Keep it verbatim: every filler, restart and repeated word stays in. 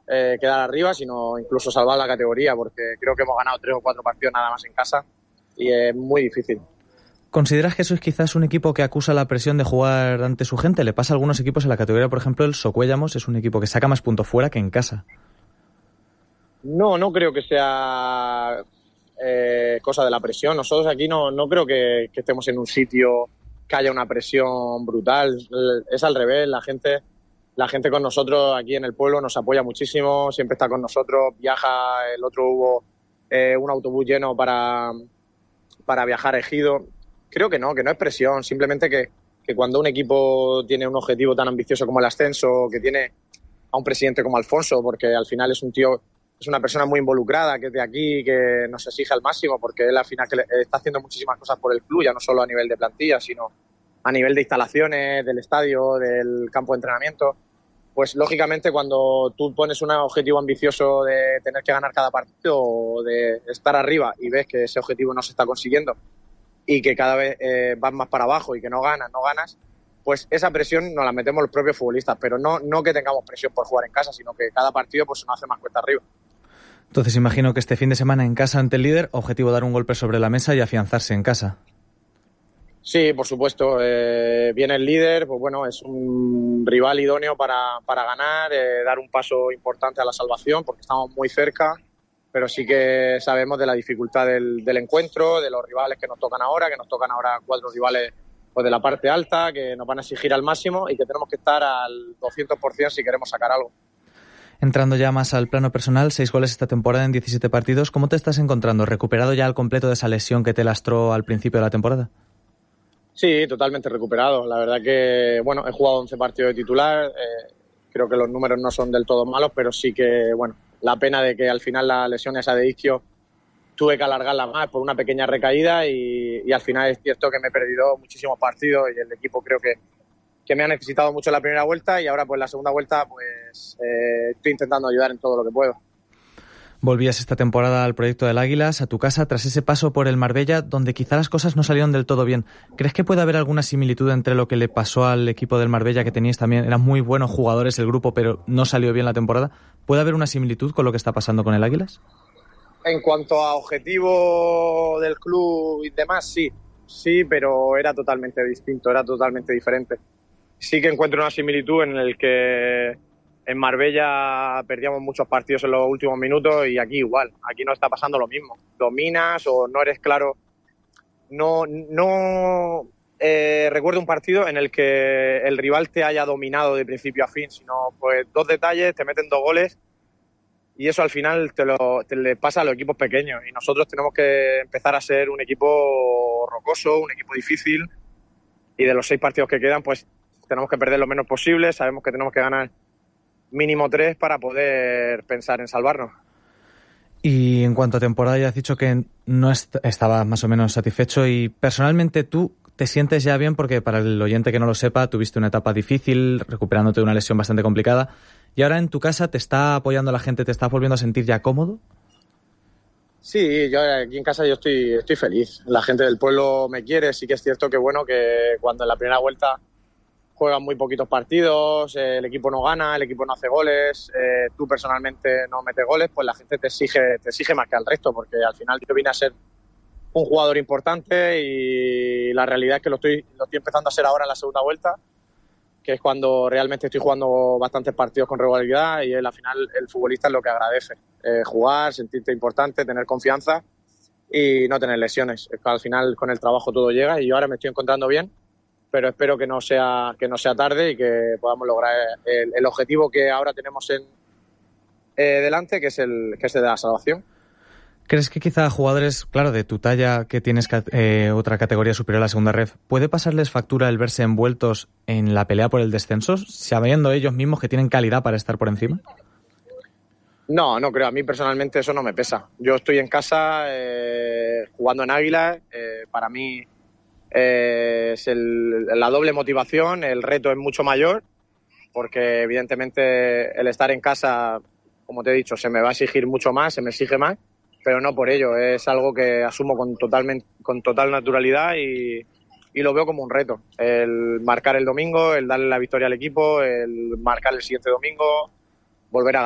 eh, quedar arriba, sino incluso salvar la categoría, porque creo que hemos ganado tres o cuatro partidos nada más en casa y es muy difícil. ¿Consideras que eso es quizás un equipo que acusa la presión de jugar ante su gente? Le pasa a algunos equipos en la categoría, por ejemplo, el Socuéllamos es un equipo que saca más puntos fuera que en casa. No, no creo que sea eh, cosa de la presión. Nosotros aquí no, no creo que, que estemos en un sitio que haya una presión brutal. Es al revés, la gente... La gente con nosotros aquí en el pueblo nos apoya muchísimo, siempre está con nosotros, viaja, el otro hubo eh, un autobús lleno para, para viajar a Ejido. Creo que no, que no es presión, simplemente que, que cuando un equipo tiene un objetivo tan ambicioso como el ascenso, que tiene a un presidente como Alfonso, porque al final es un tío, es una persona muy involucrada, que es de aquí, que nos exige al máximo, porque él al final que está haciendo muchísimas cosas por el club, ya no solo a nivel de plantilla, sino a nivel de instalaciones, del estadio, del campo de entrenamiento. Pues lógicamente cuando tú pones un objetivo ambicioso de tener que ganar cada partido o de estar arriba y ves que ese objetivo no se está consiguiendo y que cada vez eh, vas más para abajo y que no ganas, no ganas, pues esa presión nos la metemos los propios futbolistas, pero no, no que tengamos presión por jugar en casa, sino que cada partido pues, nos hace más cuesta arriba. Entonces imagino que este fin de semana en casa ante el líder, objetivo dar un golpe sobre la mesa y afianzarse en casa. Sí, por supuesto. Eh, viene el líder, pues bueno, es un rival idóneo para, para ganar, eh, dar un paso importante a la salvación, porque estamos muy cerca, pero sí que sabemos de la dificultad del, del encuentro, de los rivales que nos tocan ahora, que nos tocan ahora cuatro rivales pues, de la parte alta, que nos van a exigir al máximo y que tenemos que estar al doscientos por ciento si queremos sacar algo. Entrando ya más al plano personal, seis goles esta temporada en diecisiete partidos. ¿Cómo te estás encontrando? ¿Recuperado ya al completo de esa lesión que te lastró al principio de la temporada? Sí, totalmente recuperado. La verdad que, bueno, he jugado once partidos de titular. Eh, creo que los números no son del todo malos, pero sí que, bueno, la pena de que al final la lesión esa de isquio tuve que alargarla más por una pequeña recaída y, y al final es cierto que me he perdido muchísimos partidos y el equipo creo que, que me ha necesitado mucho en la primera vuelta y ahora pues la segunda vuelta pues eh, estoy intentando ayudar en todo lo que puedo. Volvías esta temporada al proyecto del Águilas, a tu casa, tras ese paso por el Marbella, donde quizá las cosas no salieron del todo bien. ¿Crees que puede haber alguna similitud entre lo que le pasó al equipo del Marbella, que teníais también, eran muy buenos jugadores el grupo, pero no salió bien la temporada? ¿Puede haber una similitud con lo que está pasando con el Águilas? En cuanto a objetivo del club y demás, sí. Sí, pero era totalmente distinto, era totalmente diferente. Sí que encuentro una similitud en el que en Marbella perdíamos muchos partidos en los últimos minutos y aquí igual. Aquí no está pasando lo mismo. Dominas o no eres claro. No, no eh, recuerdo un partido en el que el rival te haya dominado de principio a fin, sino pues dos detalles, te meten dos goles y eso al final te, lo, te le pasa a los equipos pequeños y nosotros tenemos que empezar a ser un equipo rocoso, un equipo difícil y de los seis partidos que quedan pues tenemos que perder lo menos posible, sabemos que tenemos que ganar mínimo tres para poder pensar en salvarnos. Y en cuanto a temporada, ya has dicho que no est- estabas más o menos satisfecho y personalmente tú te sientes ya bien porque para el oyente que no lo sepa, tuviste una etapa difícil, recuperándote de una lesión bastante complicada y ahora en tu casa te está apoyando la gente, te estás volviendo a sentir ya cómodo. Sí, yo aquí en casa yo estoy, estoy feliz. La gente del pueblo me quiere, sí que es cierto que bueno, que cuando en la primera vuelta juegan muy poquitos partidos, eh, el equipo no gana, el equipo no hace goles, eh, tú personalmente no metes goles, pues la gente te exige, te exige más que al resto, porque al final yo vine a ser un jugador importante y la realidad es que lo estoy, lo estoy empezando a hacer ahora en la segunda vuelta, que es cuando realmente estoy jugando bastantes partidos con regularidad y al final el futbolista es lo que agradece, eh, jugar, sentirte importante, tener confianza y no tener lesiones. Al final con el trabajo todo llega y yo ahora me estoy encontrando bien, pero espero que no sea que no sea tarde y que podamos lograr el, el objetivo que ahora tenemos en eh, delante, que es el que es el de la salvación. ¿Crees que quizá jugadores, claro, de tu talla, que tienes eh, otra categoría superior a la segunda ref, puede pasarles factura el verse envueltos en la pelea por el descenso, sabiendo ellos mismos que tienen calidad para estar por encima? No, no creo. A mí personalmente eso no me pesa. Yo estoy en casa eh, jugando en Águilas. Eh, para mí eh, es el, la doble motivación. El reto es mucho mayor porque evidentemente el estar en casa, como te he dicho, se me va a exigir mucho más, se me exige más, pero no por ello. Es algo que asumo con, totalmente, con total naturalidad y, y lo veo como un reto. El marcar el domingo, el darle la victoria al equipo, el marcar el siguiente domingo, volver a